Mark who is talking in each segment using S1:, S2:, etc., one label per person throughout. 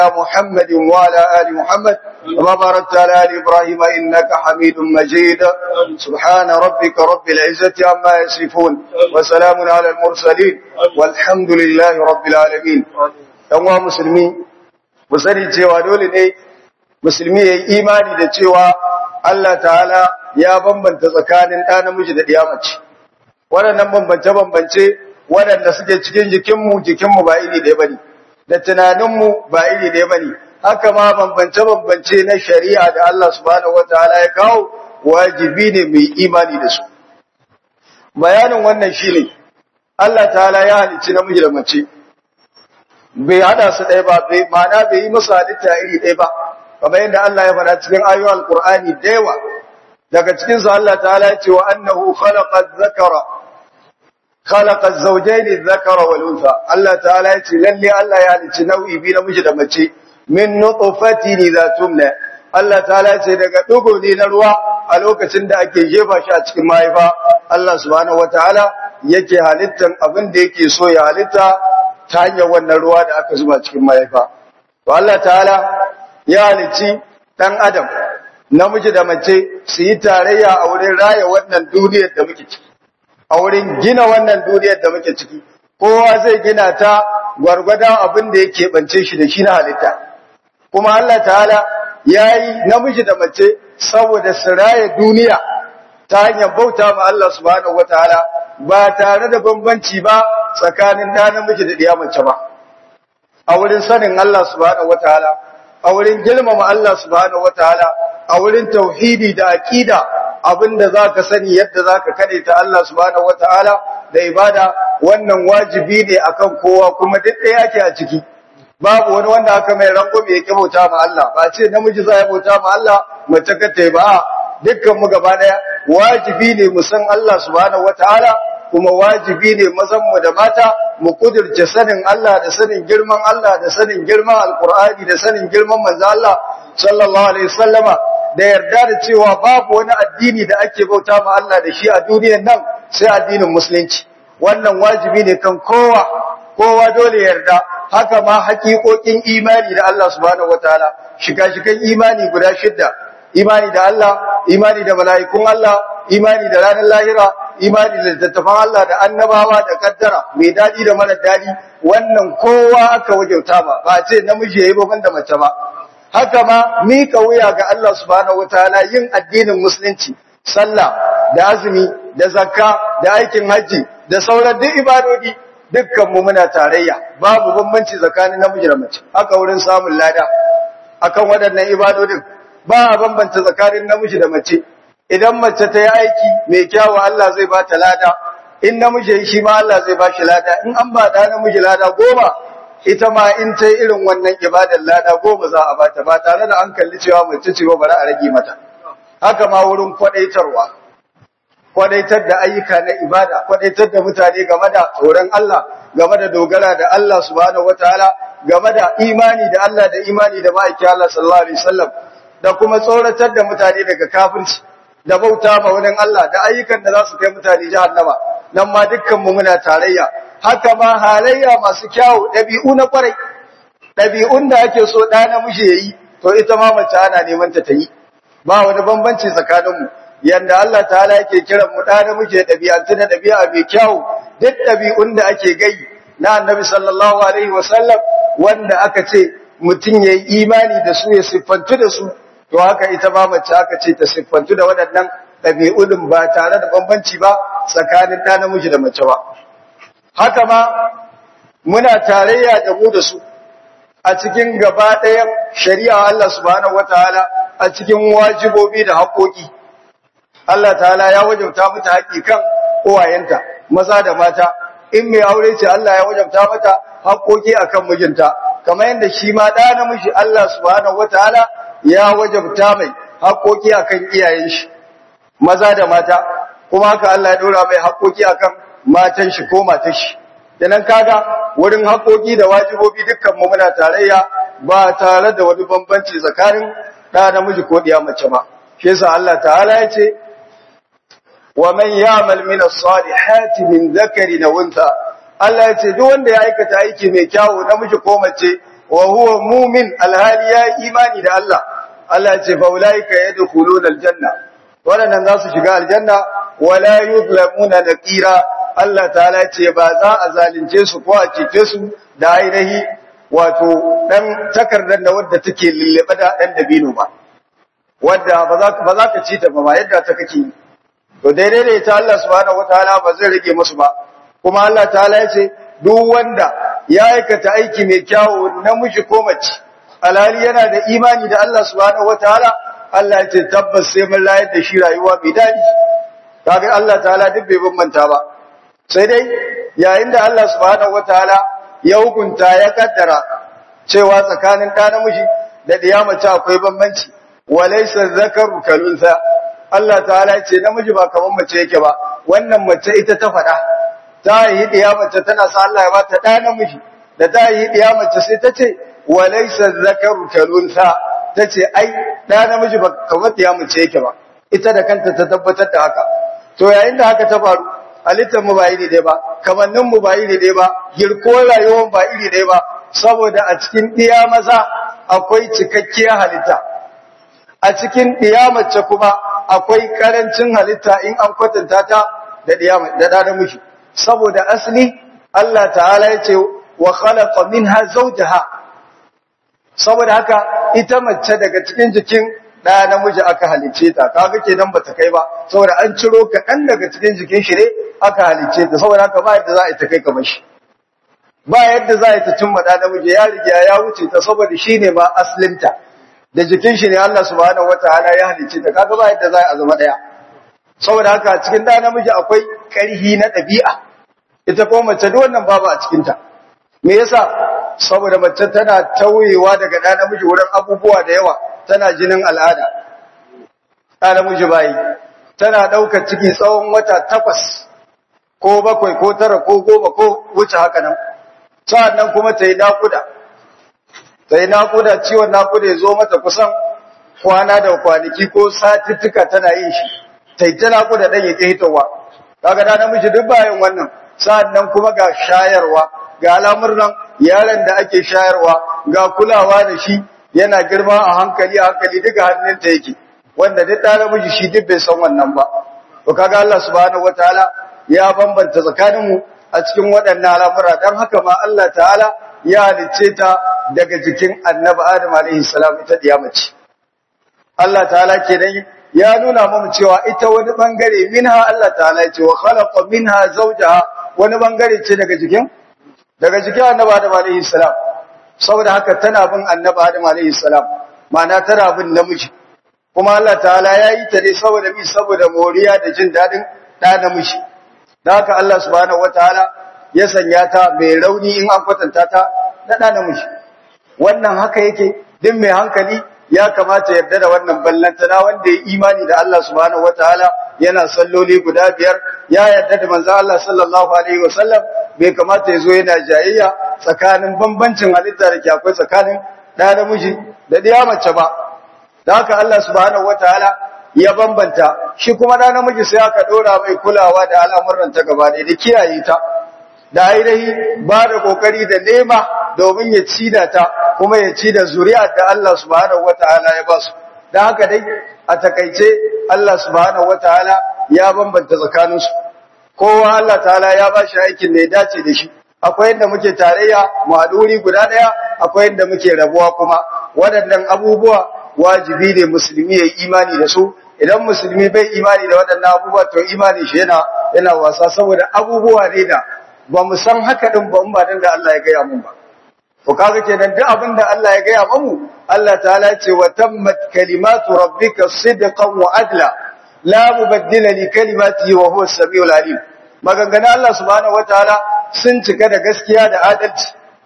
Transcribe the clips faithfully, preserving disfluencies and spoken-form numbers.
S1: محمد وعلى آل محمد كما باركت على آل إبراهيم إنك حميد مجيد سبحان ربك رب العزة عما يصفون وسلام على المرسلين والحمد لله رب العالمين أيها المسلمين musani cewa dole ne musulmi ya yi imani da cewa Allah ta'ala ya bambanta tsakanin ɗa namiji da ɗiya mace waɗannan bambance-bambance waɗanda suke cikin jikinmu jikinmu ba iri ɗaya bane da tunaninmu ba iri ɗaya bane haka ma bambance-bambance na shari'a da Allah subhanahu wataala ya kawo wajibi ne mai imani da su bayanin wannan shine Allah ta'ala ya halicci namiji da mace bai hada su ɗaya ba bai ma'ana bai yi musu halitta iri ɗaya ba kamar yadda Allah ya faɗa cikin ayoyin alqur'ani da yawa daga cikin su Allah ta'ala ya ce wa annahu khalaqa adh-dhakara khalaqa az-zawjayn adh-dhakara wal untha Allah ta'ala ya ce lalle Allah ya halicci nau'i biyu namiji da mace min nutfatin idha tumna Allah ta'ala ya ce daga dugo ne na ruwa a lokacin da ake jefa shi a cikin mahaifa Allah subhanahu wataala yake halittan abin da yake so ya halitta ta hanyar wannan ruwa da aka zuba cikin mahaifa to Allah ta'ala ya halicci dan adam namiji da mace su yi tarayya a wurin raya wannan duniyar da muke ciki a wurin gina wannan duniyar da muke ciki kowa zai gina ta gwargwadon abin da yake bance shi da shi na halitta kuma Allah ta'ala yayi namiji da mace saboda su raya duniya ta hanyar bauta ma Allah subhanahu wataala ba tare da bambanci ba tsakanin ɗa namiji da ɗiya mace ba a wurin sanin Allah subhanahu wataala a wurin girmama Allah subhanahu wataala a wurin tauhidi da aqida abinda zaka sani yadda zaka kade ta Allah subhanahu wataala da ibada wannan wajibi ne akan kowa kuma duk ɗaya yake a ciki babu wani wanda aka mai rango mai yake bauta ma Allah ba ce namiji zai bauta ma Allah mace kace ba dukkan mu gaba daya wajibi ne mu san Allah subhanahu wataala kuma wajibi ne mazan mu da mata mu kudirce sanin Allah da sanin girman Allah da sanin girman alqur'ani da sanin girman manzo Allah sallallahu alaihi wasallama da yarda da cewa babu wani addini da ake bauta ma Allah da shi a duniyar nan sai addinin musulunci wannan wajibi ne kan kowa kowa dole yarda haka ma haƙiƙoƙin imani da Allah subhanahu wataala shiga-shigan imani guda shidda imani da Allah imani da mala'ikun Allah imani da ranar lahira imani da littattafan Allah da annabawa da kaddara mai dadi da mara dadi wannan kowa aka wajauta ba ba ce namiji yayi ba banda mace ba haka ma mika wuya ga Allah subhanahu wataala yin addinin musulunci sallah da azumi da zakka da aikin haji da sauran duk ibadodi dukkan mu muna tarayya babu bambanci tsakanin namiji da mace haka wurin samun lada akan waɗannan ibadodin ba a bambanta tsakanin namiji da mace idan mace ta yi aiki mai kyawu Allah zai ba ta lada in namiji shi ma Allah zai ba shi lada in an ba da namiji lada goma ita ma in ta yi irin wannan ibadar lada goma za a bata ba tare da an kalli cewa mace ce ba bari a rage mata haka ma wurin kwadaitarwa kwadaitar da ayyuka na ibada kwadaitar da mutane game da tsoron Allah game da dogara da Allah subhanahu wataala game da imani da Allah da imani da ma'aikin Allah sallallahu alaihi wasallam da kuma tsoratar da mutane daga kafirci da bauta ma wani Allah da ayyukan da za su kai mutane jahannama nan ma dukkanmu muna tarayya haka ma halayya masu kyawu ɗabi'u na kwarai ɗabi'un da ake so ɗa namiji yayi to ita ma mace ana neman ta ta yi ba wani bambanci tsakaninmu yanda Allah ta'ala yake kiran mu ɗa namiji ya ɗabi'antu da ɗabi'a mai kyawu duk ɗabi'un da ake gai na annabi sallallahu alaihi wasallam wanda aka ce mutum ya yi imani da su ya siffantu da su to haka ita ma mace aka ce ta siffantu da waɗannan ɗabi'un ba tare da bambanci ba tsakanin ɗa namiji da mace ba haka ma muna tarayya da mu da su a cikin gaba ɗayan shari'a Allah subhanahu wataala a cikin wajibobi da haƙoƙi Allah ta'ala ya wajabta mata haƙi kan uwayenta maza da mata in mai aure ce Allah ya wajabta mata haƙoƙi akan mijinta kamar yadda shi ma ɗa namiji Allah subhanahu wataala ya wajabta mai haƙoƙi akan iyayen shi maza da mata kuma haka Allah ya dora mai haƙoƙi akan matan shi ko matan shi dan kaga wurin haƙoƙi da wajibobi dukkan mu muna tarayya ba tare da wani bambanci tsakanin ɗa namiji ko ɗiya mace ba shi yasa Allah ta'ala ya ce wa man ya'mal min as-salihati min dhakarin aw untha Allah ya ce duk wanda ya aikata aiki mai kyawu namiji ko mace wa huwa mu'min alhali ya imani da Allah Allah ya ce fa ulaika yadkhuluna aljanna wannan za su shiga aljanna wala yuzlamuna naqira Allah ta'ala ce ba za a zalunce su ko a cike su da ainihi wato dan takardar da wadda take lullube da dan dabino ba wadda ba za ba za ka ci ta ba yadda ta kake to daidai ne ta Allah subhanahu wataala ba zai rage musu ba kuma Allah ta'ala ya ce duk wanda ya aikata aiki mai kyawu namiji ko mace alhali yana da imani da Allah subhanahu wataala Allah ya ce tabbas sai mun layar da shi rayuwa mai dadi kaga Allah ta'ala duk bai bambanta ba sai dai yayin da Allah subhanahu wataala ya hukunta ya kaddara cewa tsakanin ɗa namiji da ɗiya mace akwai bambanci walaysa zakaru kalunsa Allah ta'ala ya ce namiji ba kaman mace yake ba wannan mace ita ta faɗa ta yi ɗiya mace tana sa Allah ya bata ɗa namiji da ta yi ɗiya mace sai ta ce walaysa zakaru kalunsa ta ce ai ɗa namiji ba kaman ɗiya mace yake ba ita da kanta ta tabbatar da haka to yayin da haka ta faru halittar mu ba iri ɗaya ba kamannin mu ba iri ɗaya ba girko rayuwar ba iri ɗaya ba saboda a cikin ɗiya maza akwai cikakkiyar halitta a cikin ɗiya mace kuma akwai karancin halitta in an kwatanta ta da ɗiya da ɗa namiji saboda asali Allah ta'ala ya ce wa khalaqa minha zawjaha saboda haka ita mace daga cikin jikin ɗaya namiji aka halice ta kaga kenan bata kai ba saboda an ciro kaɗan daga cikin jikin shi ne aka halice ta saboda haka ba yadda za a yi ta kai kamar shi ba yadda za a yi ta cimma ɗa namiji ya riga ya wuce ta saboda shi ne ma aslinta da jikin shi ne Allah subhanahu wataala ya halice ta kaga ba yadda za a zama ɗaya saboda haka cikin ɗa namiji akwai ƙarhi na ɗabi'a ita ko mace duk wannan babu a cikin ta me yasa saboda mace tana tauyewa daga ɗa namiji wurin abubuwa da yawa tana jinin al'ada ɗa namiji bayi tana ɗaukar ciki tsawon wata takwas ko bakwai ko tara ko goma ko wuce haka nan sa'an nan kuma ta yi naƙuda ta yi naƙuda ciwon naƙuda ya zo mata kusan kwana da kwanaki ko satuttuka tana yin shi ta yi ta naƙuda ɗan ya ƙi hitowa kaga ɗa namiji duk bayan wannan sa'an nan kuma ga shayarwa ga alamur nan yaron da ake shayarwa ga kulawa da shi yana girma a hankali a hankali duka hannunta yake wanda duk ɗan namiji shi duk bai san wannan ba to kaga Allah subhanahu wataala ya bambanta tsakaninmu a cikin waɗannan al'amura dan haka ma Allah ta'ala ya halicce ta daga jikin Annabi Adam alaihi salam ita diyamace Allah ta'ala kenan ya nuna mu cewa ita wani bangare minha Allah ta'ala ya ce wa khalaqa minha zawjaha wani bangare ce daga jikin daga jikin Annabi Adam alaihi salam saboda haka tana bin Annabi Adam alaihi salam ma'ana tana bin namiji kuma Allah ta'ala ya yi ta dai saboda bi saboda moriya da jin dadin da namiji da haka Allah subhanahu wataala ya sanya ta mai rauni in an kwatanta ta da da namiji wannan haka yake din mai hankali ya kamata yarda da wannan ballantana wanda ya imani da Allah subhanahu wataala yana salloli guda biyar ya yarda da manzo Allah sallallahu alaihi wasallam bai kamata ya zo yana jayayya tsakanin bambancin halitta da ke akwai tsakanin ɗa namiji da ɗiya mace ba da haka Allah subhanahu wataala ya bambanta shi kuma ɗa namiji sai aka ɗora mai kulawa da al'amuran ta gaba da kiyaye ta da ainihi ba da kokari da nema domin ya ci da ta kuma ya ci da zuri'ar da Allah subhanahu wataala ya ba su dan haka dai a takaice Allah subhanahu wataala ya bambanta tsakaninsu kowa Allah ta'ala ya ba shi aikin da ya dace da shi akwai yadda muke tarayya mu haɗuri guda ɗaya akwai yadda muke rabuwa kuma waɗannan abubuwa wajibi ne musulmi ya yi imani da su idan musulmi bai imani da waɗannan abubuwa to imani shi yana yana wasa saboda abubuwa ne da ba mu san haka din ba in ba dan da Allah ya gaya mun ba to kaga kenan duk abin da Allah ya gaya mu Allah ta'ala ya ce wa tammat kalimatu rabbika sidqan wa adla la mubaddila li kalimatihi wa huwa as-sami'ul alim maganganun Allah subhanahu wataala sun cika da gaskiya da adalci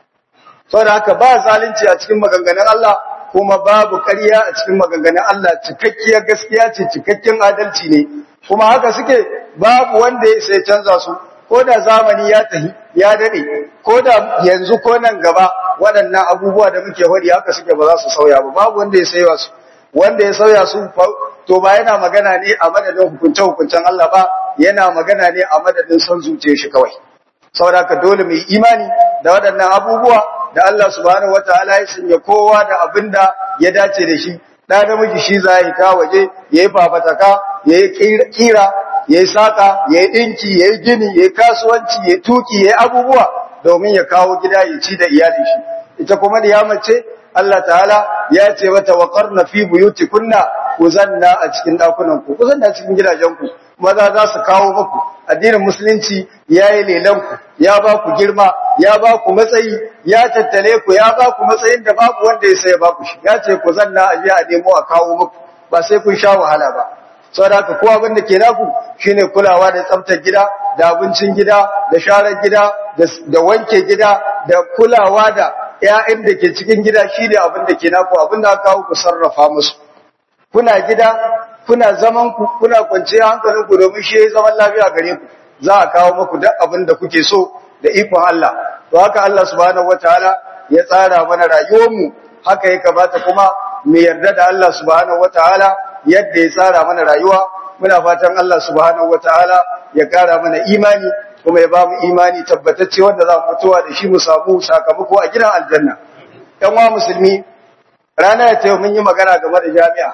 S1: saboda haka ba zalunci a cikin maganganun Allah kuma babu ƙarya a cikin maganganun Allah cikakkiyar gaskiya ce cikakken adalci ne kuma haka suke babu wanda ya sai canza su ko da zamani ya tahi ya dade ko da yanzu ko nan gaba waɗannan abubuwa da muke wadi haka suke ba za su sauya ba babu wanda ya sauya su wanda ya sauya su to ba yana magana ne a madadin hukunce-hukuncen Allah ba yana magana ne a madadin son zuciyar shi kawai saboda haka dole mu yi imani da waɗannan abubuwa da Allah subhanahu wataala ya sanya kowa da abinda ya dace da shi da namiji shi za ya ta waje yayi fafataka yayi kira yayi saka yayi dinki yayi gini yayi kasuwanci yayi tuki yayi abubuwa domin ya kawo gida ya ci da iyalin shi ita kuma da ya mace Allah ta'ala ya ce mata waqarna fi buyutikunna kuzanna a cikin dakunan ku kuzanna cikin gidajen ku maza za su kawo muku addinin musulunci yayi lelan ku ya ba ku girma ya ba ku matsayi ya tattale ku ya ba ku matsayin da babu wanda ya sai ba ku shi ya ce kuzanna a je a nemo a kawo muku ba sai kun sha wahala ba saboda haka kowa abin da ke naku shine kulawa da tsaftar gida da abincin gida da sharar gida da wanke gida da kulawa da ƴaƴan da ke cikin gida shine abin da ke naku abin da aka kawo ku sarrafa musu kuna gida kuna zaman ku kuna kwanciya hankalin ku domin shi zaman lafiya gare ku za a kawo muku duk abin da kuke so da ikon Allah to haka Allah subhanahu wataala ya tsara mana rayuwar mu haka ya kamata kuma mu yarda da Allah subhanahu wataala yadda ya tsara mana rayuwa muna fatan Allah subhanahu wataala ya kara mana imani kuma ya ba mu imani tabbatacce wanda za mu mutuwa da shi mu samu sakamako a gidan aljanna ɗan wa musulmi ranar ta yau mun yi magana game da jami'a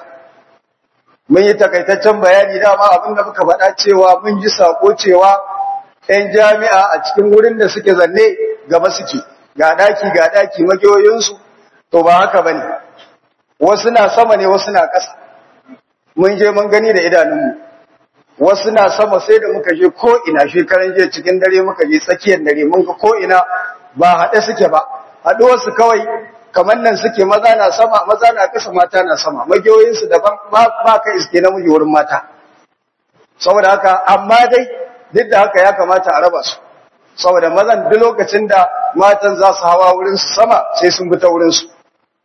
S1: mun yi takaitaccen bayani dama abinda muka faɗa cewa mun ji sako cewa ɗan jami'a a cikin wurin da suke zanne gaba suke ga daki ga daki magiyoyinsu to ba haka bane wasu na sama ne wasu na ƙasa mun je mun gani da idanunmu wasu na sama sai da muka je ko ina shekaran je cikin dare muka je tsakiyar dare mun ga ko ina ba haɗe suke ba haɗuwar su kawai kamar nan suke maza na sama maza na ƙasa mata na sama magiyoyin su daban ba ka iske namiji wurin mata saboda haka amma dai duk da haka ya kamata a raba su saboda mazan duk lokacin da matan za su hawa wurin su sama sai sun bi ta wurin su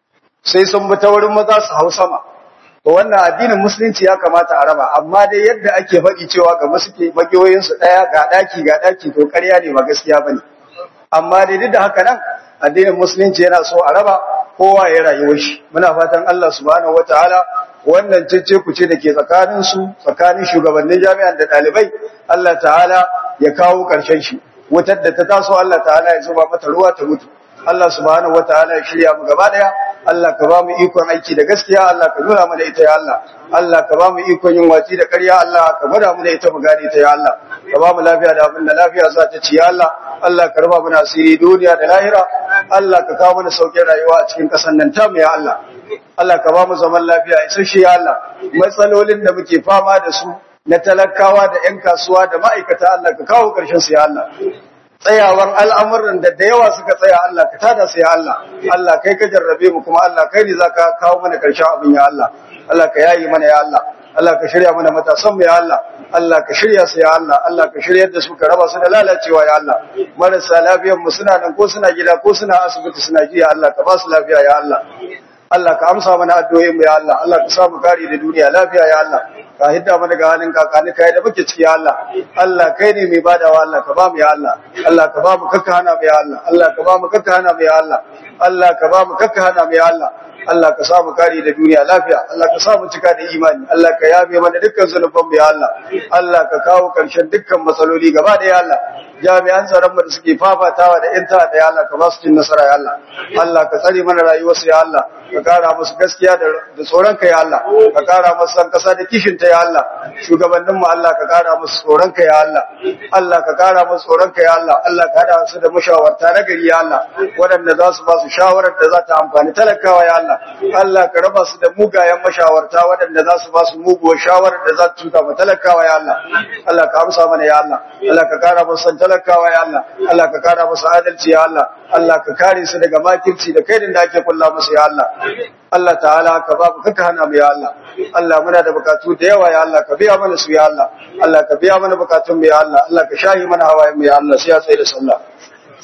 S1: sai sun bi ta wurin maza su hau sama to wannan addinin musulunci ya kamata a raba amma dai yadda ake faɗi cewa ga suke magiyoyin su daya ga daki ga daki to ƙarya ne ba gaskiya bane amma dai duk da haka nan addinin musulunci yana so a raba kowa ya rayuwar shi muna fatan Allah subhanahu wataala wannan cece kuce da ke tsakanin su tsakanin shugabannin jami'an da dalibai Allah ta'ala ya kawo ƙarshen shi wutar da ta taso Allah ta'ala ya zuba mata ruwa ta mutu Allah subhanahu wataala ya shirya mu gaba daya Allah ka ba mu ikon aiki da gaskiya Allah ka nuna mana ita ya Allah Allah ka ba mu ikon yin waci da ƙarya Allah ka gwada mu da ita mu gane ta ya Allah ka ba mu lafiya da abin da lafiya za ta ci ya Allah Allah ka raba mu asiri duniya da lahira Allah ka kawo mana sauƙin rayuwa a cikin ƙasar nan ta mu ya Allah Allah ka ba mu zaman lafiya isasshe ya Allah matsalolin da muke fama da su na talakawa da ƴan kasuwa da ma'aikata Allah ka kawo ƙarshen su ya Allah tsayawan al'amuran da da yawa suka tsaya Allah ka tada su ya Allah Allah kai ka jarrabe mu kuma Allah kai ne zaka kawo mana karshen abin ya Allah Allah ka yayi mana ya Allah Allah ka shirya mana matasan mu ya Allah Allah ka shirya su ya Allah Allah ka shiryar da su ka raba su da lalacewa ya Allah marasa lafiyar mu suna nan ko suna gida ko suna asibiti suna ji ya Allah ka ba su lafiya ya Allah Allah ka amsa mana addu'o'in mu ya Allah Allah ka sa mu kare da duniya lafiya ya Allah ka hidda mu daga halin kakani kai da muke ciki ya Allah Allah kai ne mai badawa Allah ka ba mu ya Allah Allah ka ba mu kakka hana mu ya Allah Allah ka ba mu kakka hana mu ya Allah Allah ka ba mu kakka hana mu ya Allah Allah ka sa mu kare da duniya lafiya Allah ka sa mu cika da imani Allah ka yabe mana dukkan zunuban mu ya Allah Allah ka kawo karshen dukkan matsaloli gaba da ya Allah jami'an tsaron mu da suke fafatawa da yan ta'adda ya Allah ka ba su cin nasara ya Allah Allah ka tsare mana rayuwarsu ya Allah ka kara musu gaskiya da tsoron ka ya Allah ka kara musu san kasa da kishin ta ya Allah shugabannin mu Allah ka kara musu tsoron ka ya Allah Allah ka kara musu tsoron ka ya Allah Allah ka hada su da mashawarta na gari ya Allah waɗanda za su ba su shawarar da za ta amfani talakawa ya Allah Allah ka raba su da mugayen mashawarta waɗanda za su ba su muguwar shawarar da za ta cuta ma talakawa ya Allah Allah ka amsa mana ya Allah Allah ka kara musu san talakawa ya Allah Allah ka kara musu adalci ya Allah Allah ka kare su daga makirci da kaidin da ake kulla musu ya Allah Allah ta'ala ka babu kaka hana mu ya Allah Allah muna da bukatu da yawa ya Allah ka biya mana su ya Allah Allah ka biya mana bukatun mu ya Allah Allah ka shahi mana hawayen mu ya Allah sai ya tsaye da sallah